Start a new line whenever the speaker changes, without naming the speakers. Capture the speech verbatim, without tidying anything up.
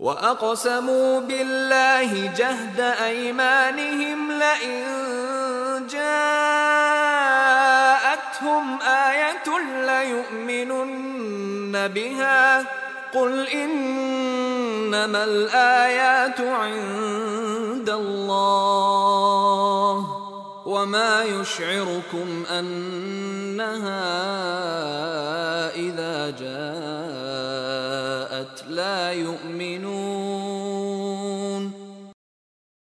وأقسموا بالله جهد أيمانهم لئن جاءتهم آية ليؤمنن بها قل إنما الآيات عند الله وما يشعركم أنها إذا جاءت لا يؤمنون